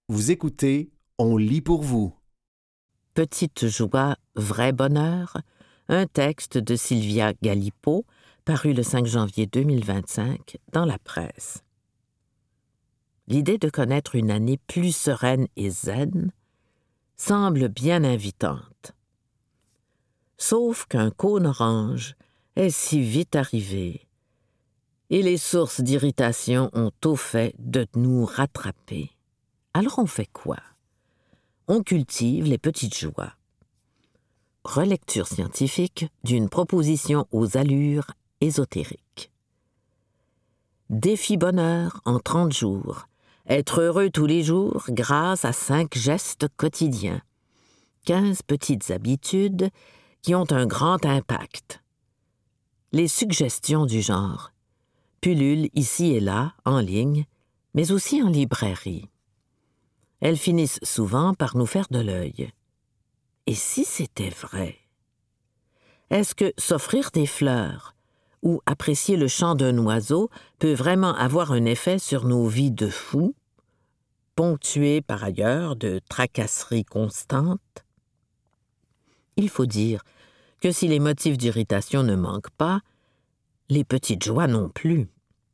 Vous écoutez, on lit pour vous. Petite joie, vrai bonheur, un texte de Sylvia Galipeau, paru le 5 janvier 2025 dans la presse. L'idée de connaître une année plus sereine et zen semble bien invitante. Sauf qu'un cône orange est si vite arrivé, et les sources d'irritation ont au fait de nous rattraper. Alors on fait quoi? On cultive les petites joies. Relecture scientifique d'une proposition aux allures ésotériques. Défi bonheur en 30 jours. Être heureux tous les jours grâce à 5 gestes quotidiens. 15 petites habitudes qui ont un grand impact. Les suggestions du genre pullulent ici et là, en ligne, mais aussi en librairie. Elles finissent souvent par nous faire de l'œil. Et si c'était vrai? Est-ce que s'offrir des fleurs ou apprécier le chant d'un oiseau peut vraiment avoir un effet sur nos vies de fous, ponctuées par ailleurs de tracasseries constantes? Il faut dire que si les motifs d'irritation ne manquent pas, les petites joies non plus.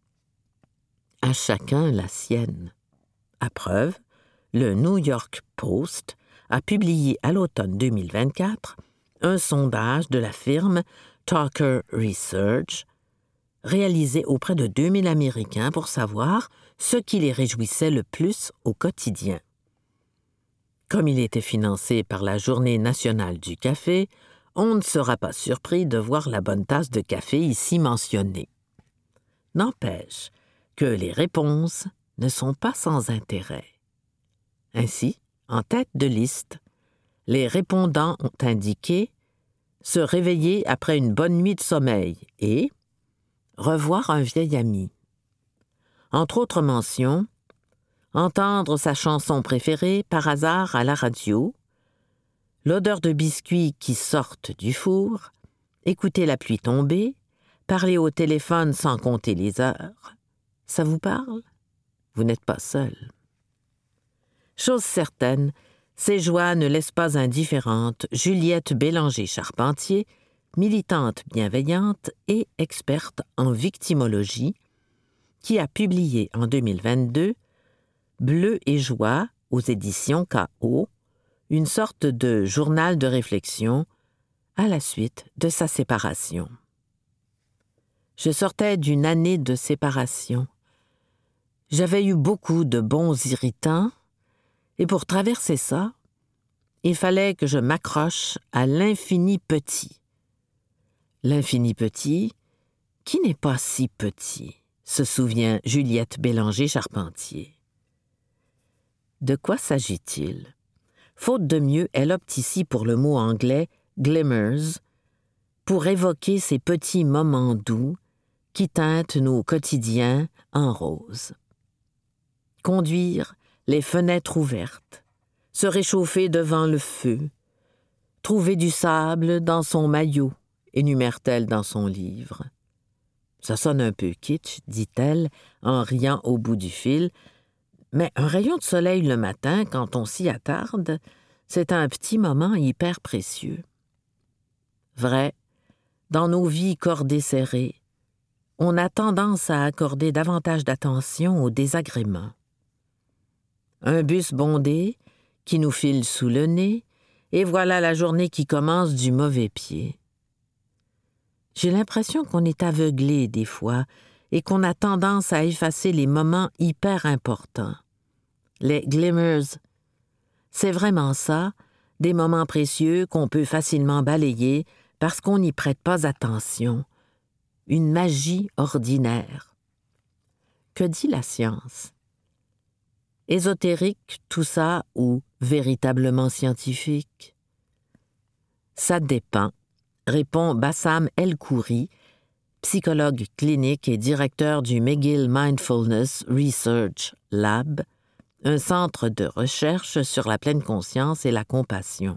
À chacun la sienne. À preuve, le New York Post a publié à l'automne 2024 un sondage de la firme Talker Research réalisé auprès de 2000 Américains pour savoir ce qui les réjouissait le plus au quotidien. Comme il était financé par la Journée nationale du café, on ne sera pas surpris de voir la bonne tasse de café ici mentionnée. N'empêche que les réponses ne sont pas sans intérêt. Ainsi, en tête de liste, les répondants ont indiqué se réveiller après une bonne nuit de sommeil et revoir un vieil ami. Entre autres mentions, entendre sa chanson préférée par hasard à la radio, l'odeur de biscuits qui sortent du four, écouter la pluie tomber, parler au téléphone sans compter les heures. Ça vous parle? Vous n'êtes pas seul. Chose certaine, ces joies ne laissent pas indifférente Juliette Bélanger-Charpentier, militante bienveillante et experte en victimologie, qui a publié en 2022 Bleu et joie aux éditions KO, une sorte de journal de réflexion à la suite de sa séparation. Je sortais d'une année de séparation. J'avais eu beaucoup de bons irritants, et pour traverser ça, il fallait que je m'accroche à l'infini petit. L'infini petit, qui n'est pas si petit, se souvient Juliette Bélanger-Charpentier. De quoi s'agit-il? Faute de mieux, elle opte ici pour le mot anglais « glimmers » pour évoquer ces petits moments doux qui teintent nos quotidiens en rose. Conduire les fenêtres ouvertes, se réchauffer devant le feu, trouver du sable dans son maillot, énumère-t-elle dans son livre. Ça sonne un peu kitsch, dit-elle, en riant au bout du fil, mais un rayon de soleil le matin, quand on s'y attarde, c'est un petit moment hyper précieux. Vrai, dans nos vies cordées serrées, on a tendance à accorder davantage d'attention aux désagréments. Un bus bondé qui nous file sous le nez, et voilà la journée qui commence du mauvais pied. J'ai l'impression qu'on est aveuglé des fois et qu'on a tendance à effacer les moments hyper importants. Les glimmers, c'est vraiment ça, des moments précieux qu'on peut facilement balayer parce qu'on n'y prête pas attention. Une magie ordinaire. Que dit la science? Ésotérique, tout ça, ou véritablement scientifique? Ça dépend, répond Bassam El-Khoury, psychologue clinique et directeur du McGill Mindfulness Research Lab, un centre de recherche sur la pleine conscience et la compassion.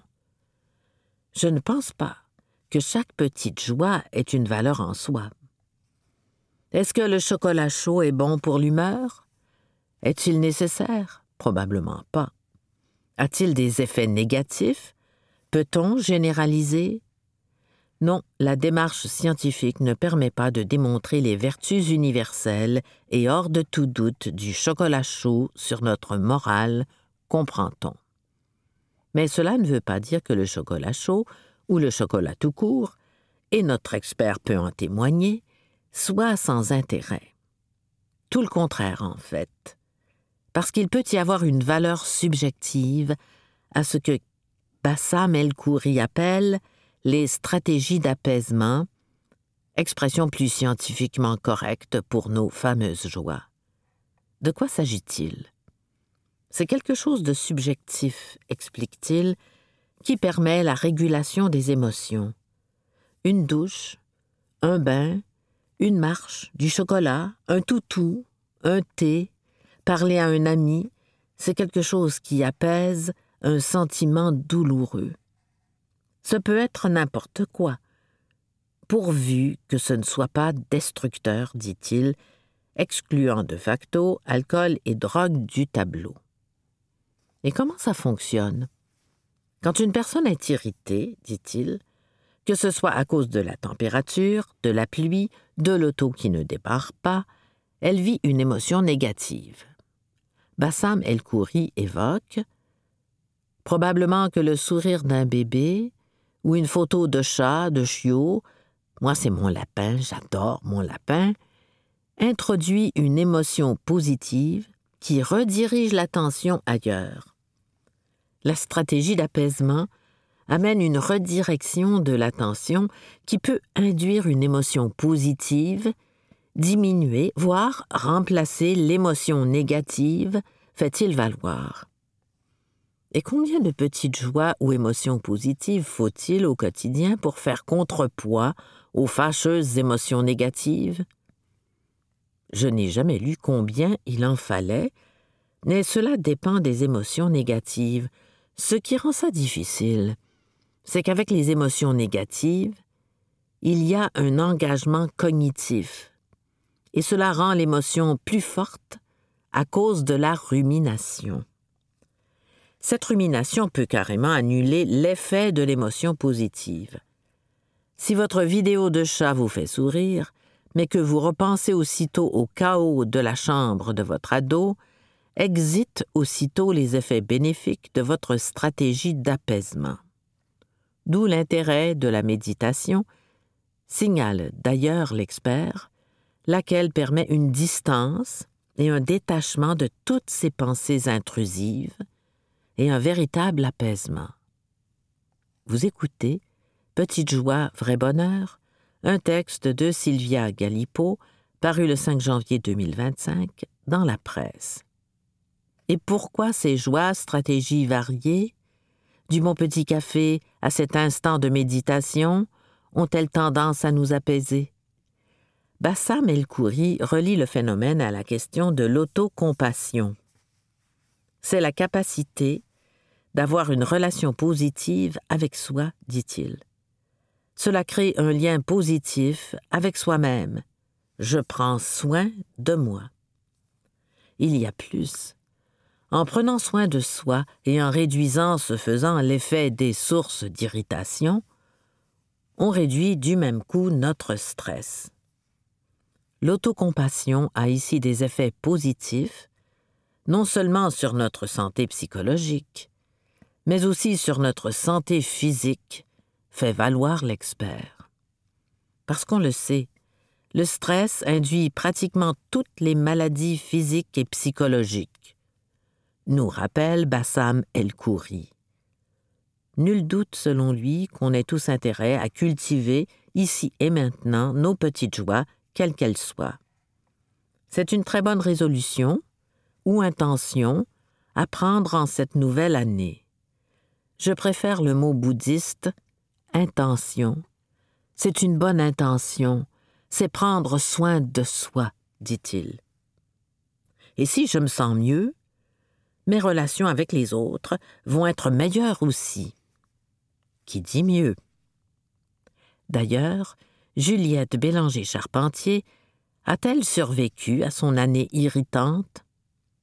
Je ne pense pas que chaque petite joie ait une valeur en soi. Est-ce que le chocolat chaud est bon pour l'humeur? Est-il nécessaire? Probablement pas. A-t-il des effets négatifs? Peut-on généraliser? Non, la démarche scientifique ne permet pas de démontrer les vertus universelles et hors de tout doute du chocolat chaud sur notre morale, comprend-on. Mais cela ne veut pas dire que le chocolat chaud, ou le chocolat tout court, et notre expert peut en témoigner, soit sans intérêt. Tout le contraire, en fait, parce qu'il peut y avoir une valeur subjective à ce que Bassam El-Khoury appelle les stratégies d'apaisement, expression plus scientifiquement correcte pour nos fameuses joies. De quoi s'agit-il? C'est quelque chose de subjectif, explique-t-il, qui permet la régulation des émotions. Une douche, un bain, une marche, du chocolat, un toutou, un thé, parler à un ami, c'est quelque chose qui apaise un sentiment douloureux. Ce peut être n'importe quoi, pourvu que ce ne soit pas destructeur, dit-il, excluant de facto alcool et drogue du tableau. Et comment ça fonctionne? Quand une personne est irritée, dit-il, que ce soit à cause de la température, de la pluie, de l'auto qui ne démarre pas, elle vit une émotion négative. Bassam El-Khoury évoque probablement que le sourire d'un bébé ou une photo de chat, de chiot, moi c'est mon lapin, j'adore mon lapin, introduit une émotion positive qui redirige l'attention ailleurs. La stratégie d'apaisement amène une redirection de l'attention qui peut induire une émotion positive, diminuer, voire remplacer l'émotion négative, fait-il valoir. Et combien de petites joies ou émotions positives faut-il au quotidien pour faire contrepoids aux fâcheuses émotions négatives? Je n'ai jamais lu combien il en fallait, mais cela dépend des émotions négatives. Ce qui rend ça difficile, c'est qu'avec les émotions négatives, il y a un engagement cognitif, et cela rend l'émotion plus forte à cause de la rumination. Cette rumination peut carrément annuler l'effet de l'émotion positive. Si votre vidéo de chat vous fait sourire, mais que vous repensez aussitôt au chaos de la chambre de votre ado, exit aussitôt les effets bénéfiques de votre stratégie d'apaisement. D'où l'intérêt de la méditation, signale d'ailleurs l'expert, laquelle permet une distance et un détachement de toutes ces pensées intrusives et un véritable apaisement. Vous écoutez Petite joie, vrai bonheur, un texte de Sylvia Galipeau, paru le 5 janvier 2025 dans la presse. Et pourquoi ces joies, stratégies variées, du bon petit café à cet instant de méditation, ont-elles tendance à nous apaiser? Bassam El-Khoury relie le phénomène à la question de l'autocompassion. C'est la capacité d'avoir une relation positive avec soi, dit-il. Cela crée un lien positif avec soi-même. Je prends soin de moi. Il y a plus. En prenant soin de soi et en réduisant ce faisant l'effet des sources d'irritation, on réduit du même coup notre stress. L'autocompassion a ici des effets positifs, non seulement sur notre santé psychologique, mais aussi sur notre santé physique, fait valoir l'expert. Parce qu'on le sait, le stress induit pratiquement toutes les maladies physiques et psychologiques, nous rappelle Bassam El-Khoury. Nul doute, selon lui, qu'on ait tous intérêt à cultiver, ici et maintenant, nos petites joies, quelles qu'elles soient. C'est une très bonne résolution, ou intention, à prendre en cette nouvelle année. Je préfère le mot bouddhiste, intention. C'est une bonne intention, c'est prendre soin de soi, dit-il. Et si je me sens mieux, mes relations avec les autres vont être meilleures aussi. Qui dit mieux? D'ailleurs, Juliette Bélanger-Charpentier a-t-elle survécu à son année irritante?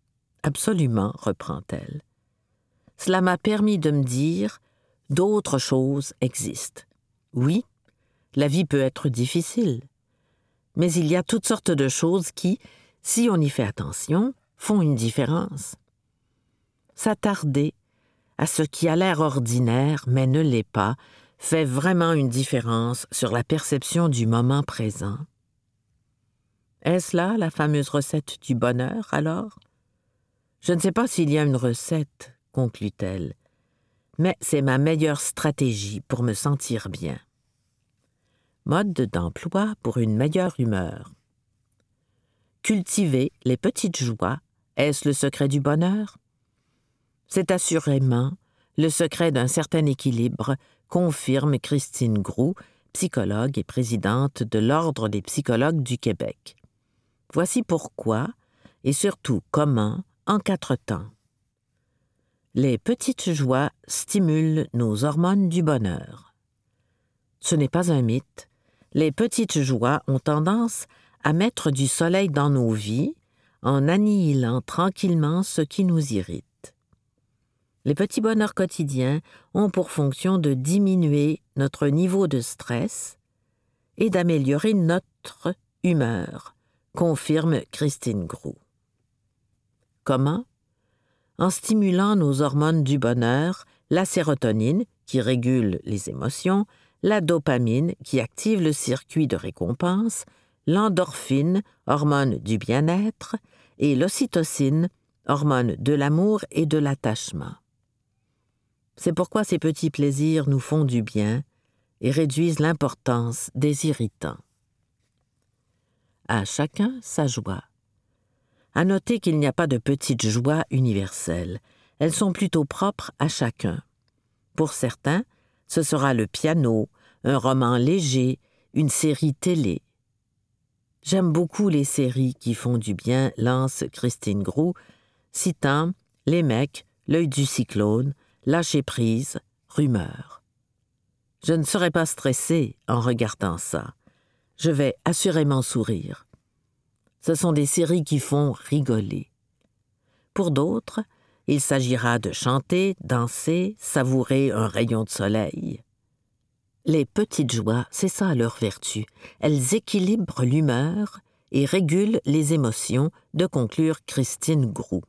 Absolument, reprend-elle. Cela m'a permis de me dire « d'autres choses existent ». Oui, la vie peut être difficile, mais il y a toutes sortes de choses qui, si on y fait attention, font une différence. S'attarder à ce qui a l'air ordinaire, mais ne l'est pas, fait vraiment une différence sur la perception du moment présent. Est-ce là la fameuse recette du bonheur, alors? Je ne sais pas s'il y a une recette, conclut-elle, mais c'est ma meilleure stratégie pour me sentir bien. Mode d'emploi pour une meilleure humeur. Cultiver les petites joies, est-ce le secret du bonheur? C'est assurément le secret d'un certain équilibre, confirme Christine Groux, psychologue et présidente de l'Ordre des psychologues du Québec. Voici pourquoi, et surtout comment, en 4 temps. Les petites joies stimulent nos hormones du bonheur. Ce n'est pas un mythe. Les petites joies ont tendance à mettre du soleil dans nos vies en annihilant tranquillement ce qui nous irrite. Les petits bonheurs quotidiens ont pour fonction de diminuer notre niveau de stress et d'améliorer notre humeur, confirme Christine Groux. Comment? En stimulant nos hormones du bonheur, la sérotonine, qui régule les émotions, la dopamine, qui active le circuit de récompense, l'endorphine, hormone du bien-être, et l'ocytocine, hormone de l'amour et de l'attachement. C'est pourquoi ces petits plaisirs nous font du bien et réduisent l'importance des irritants. À chacun sa joie. À noter qu'il n'y a pas de petites joies universelles. Elles sont plutôt propres à chacun. Pour certains, ce sera le piano, un roman léger, une série télé. J'aime beaucoup les séries qui font du bien, lance Christine Groux, citant Les Mecs, L'œil du cyclone, Lâcher prise, Rumeur. Je ne serai pas stressée en regardant ça. Je vais assurément sourire. Ce sont des séries qui font rigoler. Pour d'autres, il s'agira de chanter, danser, savourer un rayon de soleil. Les petites joies, c'est ça leur vertu. Elles équilibrent l'humeur et régulent les émotions, de conclure Christine Groux.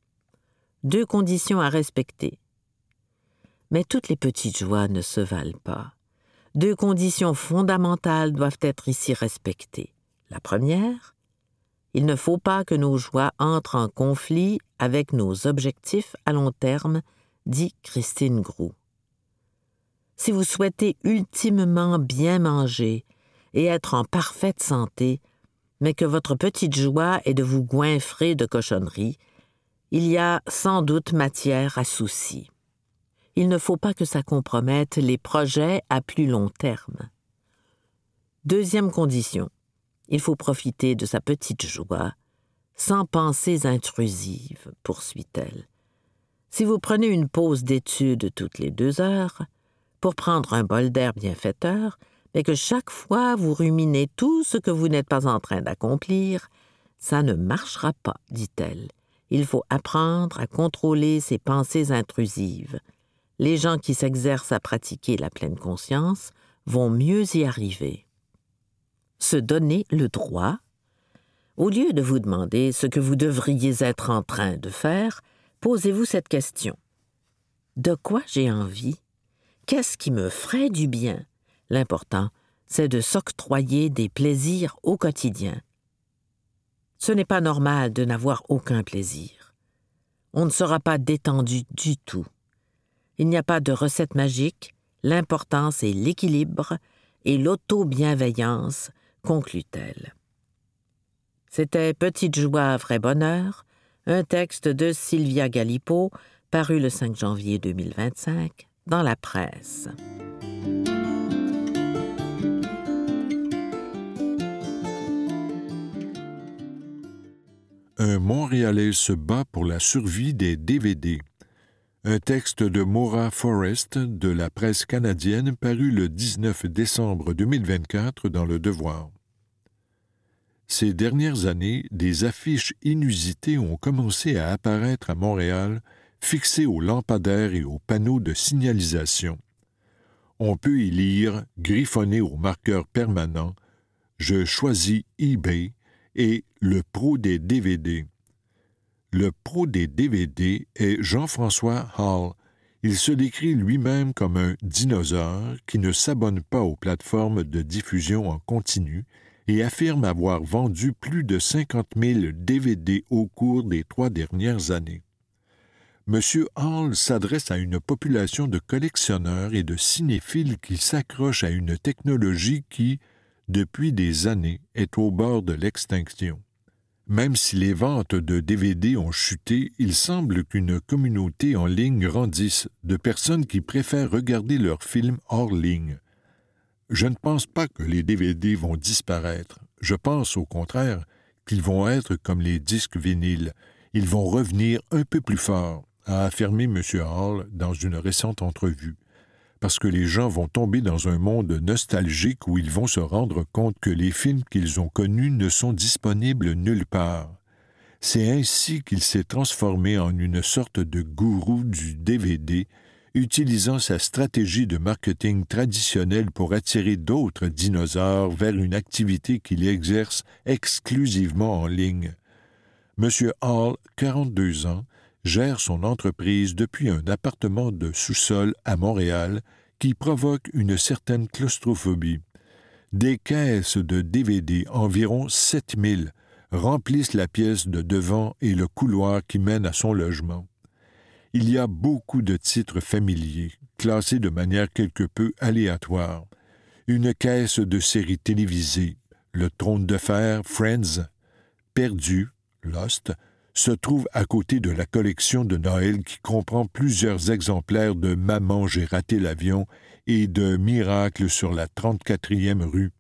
2 conditions à respecter. Mais toutes les petites joies ne se valent pas. 2 conditions fondamentales doivent être ici respectées. La première, il ne faut pas que nos joies entrent en conflit avec nos objectifs à long terme, dit Christine Groux. Si vous souhaitez ultimement bien manger et être en parfaite santé, mais que votre petite joie est de vous goinfrer de cochonneries, il y a sans doute matière à souci. Il ne faut pas que ça compromette les projets à plus long terme. 2e condition, il faut profiter de sa petite joie sans pensées intrusives, poursuit-elle. Si vous prenez une pause d'études toutes les 2 heures, pour prendre un bol d'air bienfaiteur, mais que chaque fois vous ruminez tout ce que vous n'êtes pas en train d'accomplir, ça ne marchera pas, dit-elle. Il faut apprendre à contrôler ces pensées intrusives. Les gens qui s'exercent à pratiquer la pleine conscience vont mieux y arriver. Se donner le droit. Au lieu de vous demander ce que vous devriez être en train de faire, posez-vous cette question. De quoi j'ai envie? Qu'est-ce qui me ferait du bien? L'important, c'est de s'octroyer des plaisirs au quotidien. Ce n'est pas normal de n'avoir aucun plaisir. On ne sera pas détendu du tout. Il n'y a pas de recette magique, l'important c'est l'équilibre et l'auto-bienveillance, conclut-elle. C'était Petite joie, vrai bonheur, un texte de Sylvia Galipeau, paru le 5 janvier 2025 dans la presse. Un Montréalais se bat pour la survie des DVD. Un texte de Maura Forrest de la presse canadienne paru le 19 décembre 2024 dans Le Devoir. Ces dernières années, des affiches inusitées ont commencé à apparaître à Montréal, fixées aux lampadaires et aux panneaux de signalisation. On peut y lire, griffonné au marqueur permanent, « Je choisis eBay » et « Le pro des DVD ». Le pro des DVD est Jean-François Hall. Il se décrit lui-même comme un dinosaure qui ne s'abonne pas aux plateformes de diffusion en continu et affirme avoir vendu plus de 50 000 DVD au cours des 3 dernières années. M. Hall s'adresse à une population de collectionneurs et de cinéphiles qui s'accrochent à une technologie qui, depuis des années, est au bord de l'extinction. Même si les ventes de DVD ont chuté, il semble qu'une communauté en ligne grandisse de personnes qui préfèrent regarder leurs films hors ligne. Je ne pense pas que les DVD vont disparaître. Je pense, au contraire, qu'ils vont être comme les disques vinyles. Ils vont revenir un peu plus fort, a affirmé M. Hall dans une récente entrevue, parce que les gens vont tomber dans un monde nostalgique où ils vont se rendre compte que les films qu'ils ont connus ne sont disponibles nulle part. C'est ainsi qu'il s'est transformé en une sorte de gourou du DVD, utilisant sa stratégie de marketing traditionnelle pour attirer d'autres dinosaures vers une activité qu'il exerce exclusivement en ligne. M. Hall, 42 ans, gère son entreprise depuis un appartement de sous-sol à Montréal qui provoque une certaine claustrophobie. Des caisses de DVD, environ 7000, remplissent la pièce de devant et le couloir qui mène à son logement. Il y a beaucoup de titres familiers, classés de manière quelque peu aléatoire. Une caisse de séries télévisées, Le Trône de Fer, Friends, Perdu, Lost, se trouve à côté de la collection de Noël qui comprend plusieurs exemplaires de Maman, j'ai raté l'avion et de Miracle sur la 34e rue.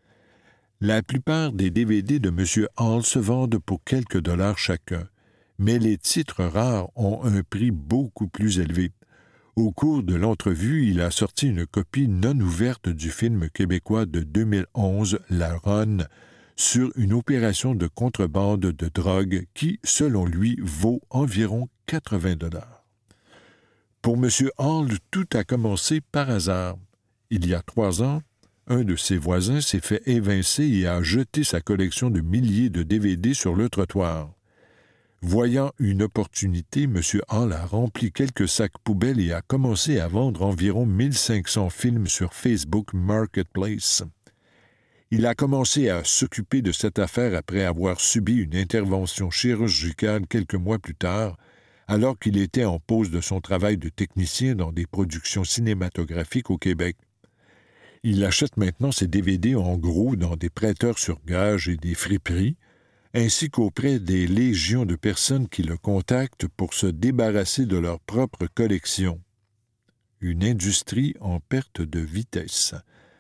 La plupart des DVD de M. Hall se vendent pour quelques dollars chacun, mais les titres rares ont un prix beaucoup plus élevé. Au cours de l'entrevue, il a sorti une copie non ouverte du film québécois de 2011, La Ronne, sur une opération de contrebande de drogue qui, selon lui, vaut environ 80 $. Pour M. Hall, tout a commencé par hasard. Il y a 3 ans, un de ses voisins s'est fait évincer et a jeté sa collection de milliers de DVD sur le trottoir. Voyant une opportunité, M. Hall a rempli quelques sacs poubelles et a commencé à vendre environ 1500 films sur Facebook Marketplace. Il a commencé à s'occuper de cette affaire après avoir subi une intervention chirurgicale quelques mois plus tard, alors qu'il était en pause de son travail de technicien dans des productions cinématographiques au Québec. Il achète maintenant ses DVD en gros dans des prêteurs sur gage et des friperies, ainsi qu'auprès des légions de personnes qui le contactent pour se débarrasser de leur propre collection. Une industrie en perte de vitesse.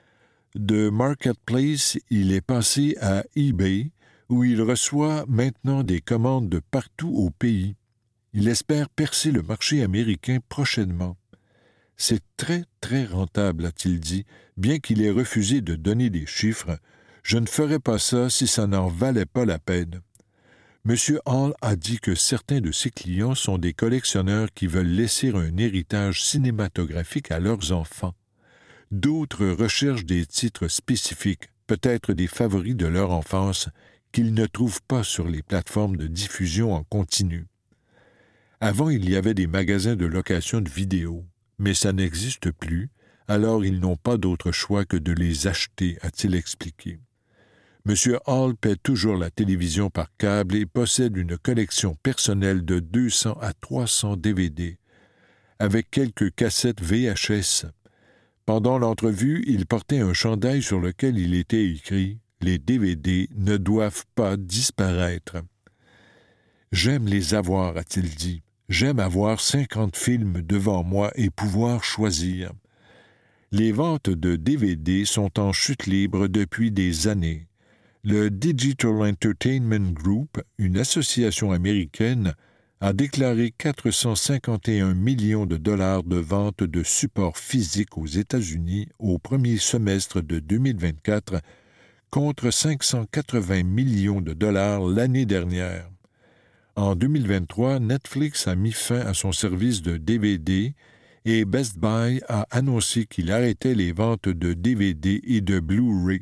De Marketplace, il est passé à eBay, où il reçoit maintenant des commandes de partout au pays. Il espère percer le marché américain prochainement. C'est très, très rentable, a-t-il dit, bien qu'il ait refusé de donner des chiffres. Je ne ferais pas ça si ça n'en valait pas la peine. M. Hall a dit que certains de ses clients sont des collectionneurs qui veulent laisser un héritage cinématographique à leurs enfants. D'autres recherchent des titres spécifiques, peut-être des favoris de leur enfance, qu'ils ne trouvent pas sur les plateformes de diffusion en continu. Avant, il y avait des magasins de location de vidéos, mais ça n'existe plus, alors ils n'ont pas d'autre choix que de les acheter, a-t-il expliqué. M. Hall paie toujours la télévision par câble et possède une collection personnelle de 200 à 300 DVD, avec quelques cassettes VHS. Pendant l'entrevue, il portait un chandail sur lequel il était écrit « Les DVD ne doivent pas disparaître ». « J'aime les avoir », a-t-il dit. « J'aime avoir 50 films devant moi et pouvoir choisir. » Les ventes de DVD sont en chute libre depuis des années. Le Digital Entertainment Group, une association américaine, a déclaré 451 millions de dollars de ventes de supports physiques aux États-Unis au premier semestre de 2024, contre 580 millions de dollars l'année dernière. En 2023, Netflix a mis fin à son service de DVD et Best Buy a annoncé qu'il arrêtait les ventes de DVD et de Blu-ray.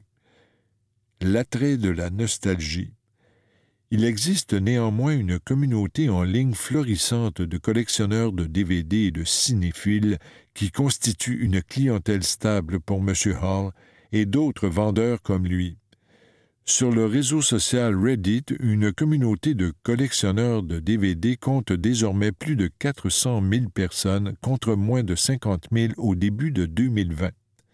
L'attrait de la nostalgie. Il existe néanmoins une communauté en ligne florissante de collectionneurs de DVD et de cinéphiles qui constitue une clientèle stable pour M. Hall et d'autres vendeurs comme lui. Sur le réseau social Reddit, une communauté de collectionneurs de DVD compte désormais plus de 400 000 personnes contre moins de 50 000 au début de 2020.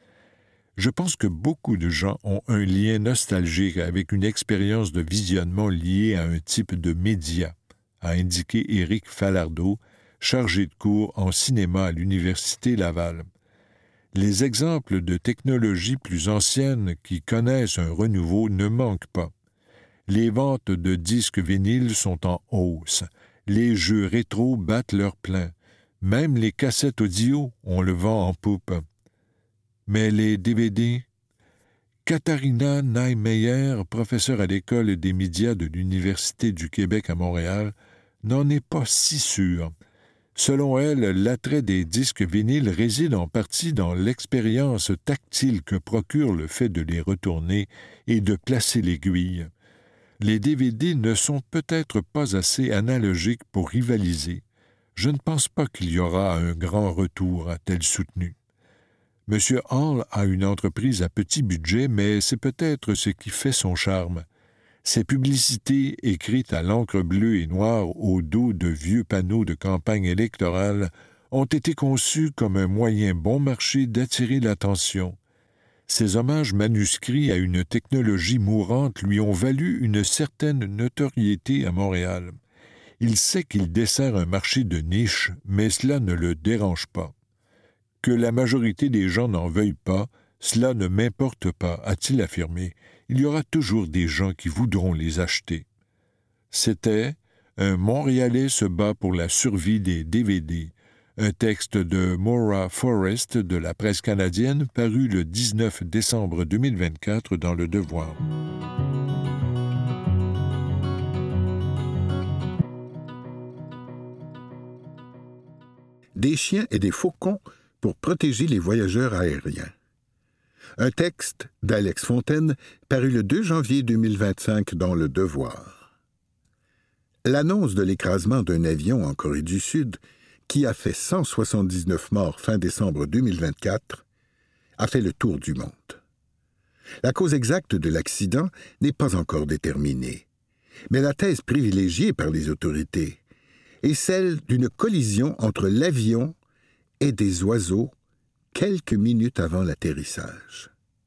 Je pense que beaucoup de gens ont un lien nostalgique avec une expérience de visionnement liée à un type de média, a indiqué Éric Falardeau, chargé de cours en cinéma à l'Université Laval. Les exemples de technologies plus anciennes qui connaissent un renouveau ne manquent pas. Les ventes de disques vinyles sont en hausse. Les jeux rétro battent leur plein. Même les cassettes audio, on le vend en poupe. Mais les DVD? Katharina Neimeyer, professeure à l'École des médias de l'Université du Québec à Montréal, n'en est pas si sûre. Selon elle, l'attrait des disques vinyles réside en partie dans l'expérience tactile que procure le fait de les retourner et de placer l'aiguille. Les DVD ne sont peut-être pas assez analogiques pour rivaliser. Je ne pense pas qu'il y aura un grand retour, a-t-elle soutenu. M. Hall a une entreprise à petit budget, mais c'est peut-être ce qui fait son charme. Ces publicités, écrites à l'encre bleue et noire au dos de vieux panneaux de campagne électorale, ont été conçues comme un moyen bon marché d'attirer l'attention. Ces hommages manuscrits à une technologie mourante lui ont valu une certaine notoriété à Montréal. Il sait qu'il dessert un marché de niche, mais cela ne le dérange pas. Que la majorité des gens n'en veuillent pas, cela ne m'importe pas, a-t-il affirmé. Il y aura toujours des gens qui voudront les acheter. C'était « Un Montréalais se bat pour la survie des DVD », un texte de Maura Forrest de la presse canadienne paru le 19 décembre 2024 dans Le Devoir. Des chiens et des faucons pour protéger les voyageurs aériens. Un texte d'Alex Fontaine paru le 2 janvier 2025 dans Le Devoir. L'annonce de l'écrasement d'un avion en Corée du Sud, qui a fait 179 morts fin décembre 2024, a fait le tour du monde. La cause exacte de l'accident n'est pas encore déterminée, mais la thèse privilégiée par les autorités est celle d'une collision entre l'avion et des oiseaux quelques minutes avant l'atterrissage.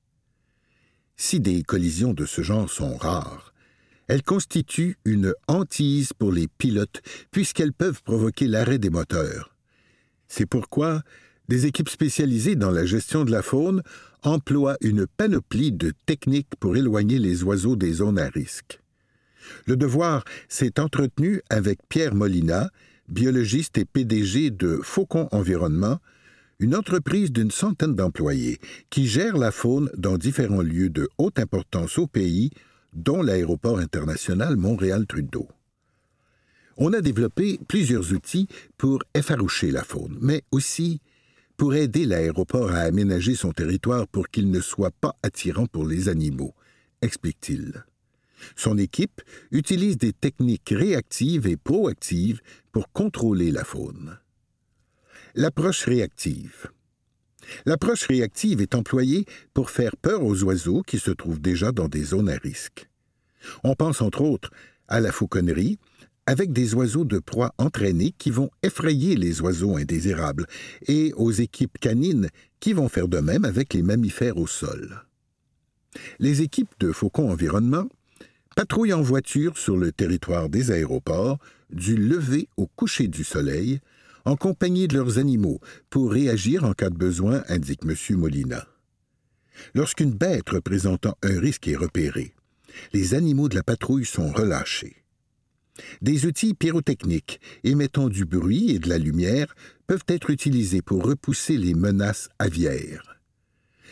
Si des collisions de ce genre sont rares, elles constituent une hantise pour les pilotes puisqu'elles peuvent provoquer l'arrêt des moteurs. C'est pourquoi des équipes spécialisées dans la gestion de la faune emploient une panoplie de techniques pour éloigner les oiseaux des zones à risque. Le Devoir s'est entretenu avec Pierre Molina, biologiste et PDG de Faucon Environnement, une entreprise d'une centaine d'employés qui gère la faune dans différents lieux de haute importance au pays, dont l'aéroport international Montréal-Trudeau. On a développé plusieurs outils pour effaroucher la faune, mais aussi pour aider l'aéroport à aménager son territoire pour qu'il ne soit pas attirant pour les animaux, explique-t-il. Son équipe utilise des techniques réactives et proactives pour contrôler la faune. L'approche réactive. L'approche réactive est employée pour faire peur aux oiseaux qui se trouvent déjà dans des zones à risque. On pense entre autres à la fauconnerie, avec des oiseaux de proie entraînés qui vont effrayer les oiseaux indésirables, et aux équipes canines qui vont faire de même avec les mammifères au sol. Les équipes de Faucon Environnement patrouillent en voiture sur le territoire des aéroports, du lever au coucher du soleil, en compagnie de leurs animaux, pour réagir en cas de besoin, indique M. Molina. Lorsqu'une bête représentant un risque est repérée, les animaux de la patrouille sont relâchés. Des outils pyrotechniques émettant du bruit et de la lumière peuvent être utilisés pour repousser les menaces aviaires.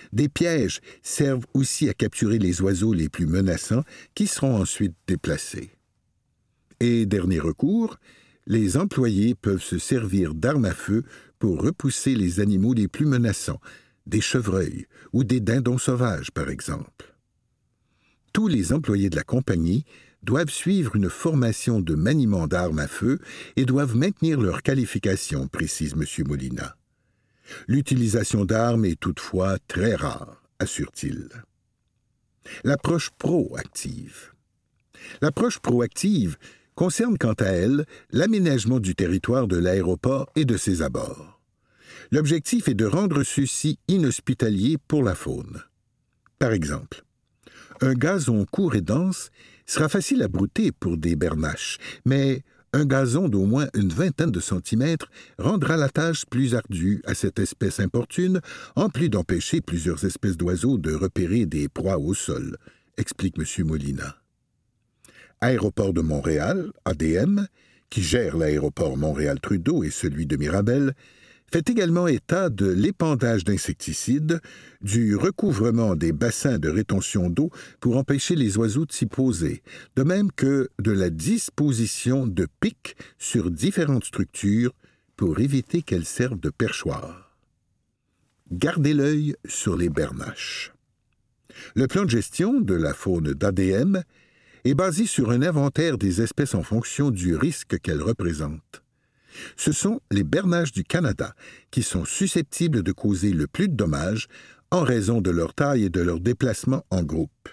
Des pièges servent aussi à capturer les oiseaux les plus menaçants qui seront ensuite déplacés. Et dernier recours, les employés peuvent se servir d'armes à feu pour repousser les animaux les plus menaçants, des chevreuils ou des dindons sauvages par exemple. Tous les employés de la compagnie doivent suivre une formation de maniement d'armes à feu et doivent maintenir leur qualification, précise M. Molina. L'utilisation d'armes est toutefois très rare, assure-t-il. L'approche proactive. L'approche proactive concerne quant à elle l'aménagement du territoire de l'aéroport et de ses abords. L'objectif est de rendre ceux-ci inhospitaliers pour la faune. Par exemple, un gazon court et dense sera facile à brouter pour des bernaches, mais un gazon d'au moins une vingtaine de centimètres rendra la tâche plus ardue à cette espèce importune, en plus d'empêcher plusieurs espèces d'oiseaux de repérer des proies au sol, explique M. Molina. Aéroport de Montréal, ADM, qui gère l'aéroport Montréal-Trudeau et celui de Mirabel, fait également état de l'épandage d'insecticides, du recouvrement des bassins de rétention d'eau pour empêcher les oiseaux de s'y poser, de même que de la disposition de pics sur différentes structures pour éviter qu'elles servent de perchoir. Gardez l'œil sur les bernaches. Le plan de gestion de la faune d'ADM est basé sur un inventaire des espèces en fonction du risque qu'elles représentent. Ce sont les bernaches du Canada qui sont susceptibles de causer le plus de dommages en raison de leur taille et de leur déplacement en groupe.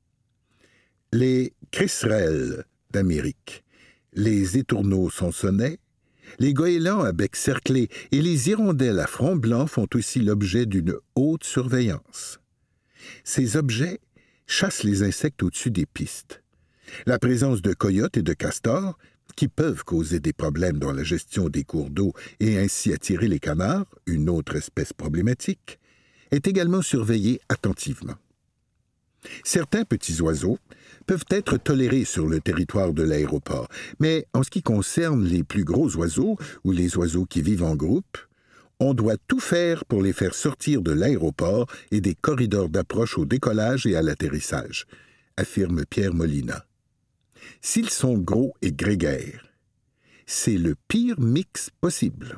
Les crisserelles d'Amérique, les étourneaux sonsonnets, les goélands à bec cerclé et les hirondelles à front blanc font aussi l'objet d'une haute surveillance. Ces objets chassent les insectes au-dessus des pistes. La présence de coyotes et de castors, qui peuvent causer des problèmes dans la gestion des cours d'eau et ainsi attirer les canards, une autre espèce problématique, est également surveillée attentivement. Certains petits oiseaux peuvent être tolérés sur le territoire de l'aéroport, mais en ce qui concerne les plus gros oiseaux ou les oiseaux qui vivent en groupe, on doit tout faire pour les faire sortir de l'aéroport et des corridors d'approche au décollage et à l'atterrissage, affirme Pierre Molina. S'ils sont gros et grégaires, c'est le pire mix possible.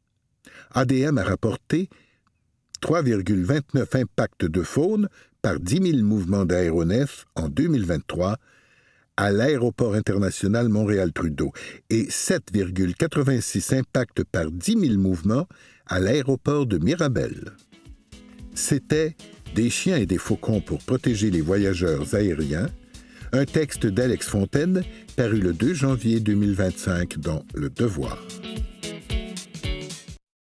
ADM a rapporté 3,29 impacts de faune par 10 000 mouvements d'aéronefs en 2023 à l'aéroport international Montréal-Trudeau et 7,86 impacts par 10 000 mouvements à l'aéroport de Mirabel. C'était « Des chiens et des faucons pour protéger les voyageurs aériens », un texte d'Alex Fontaine paru le 2 janvier 2025 dans Le Devoir.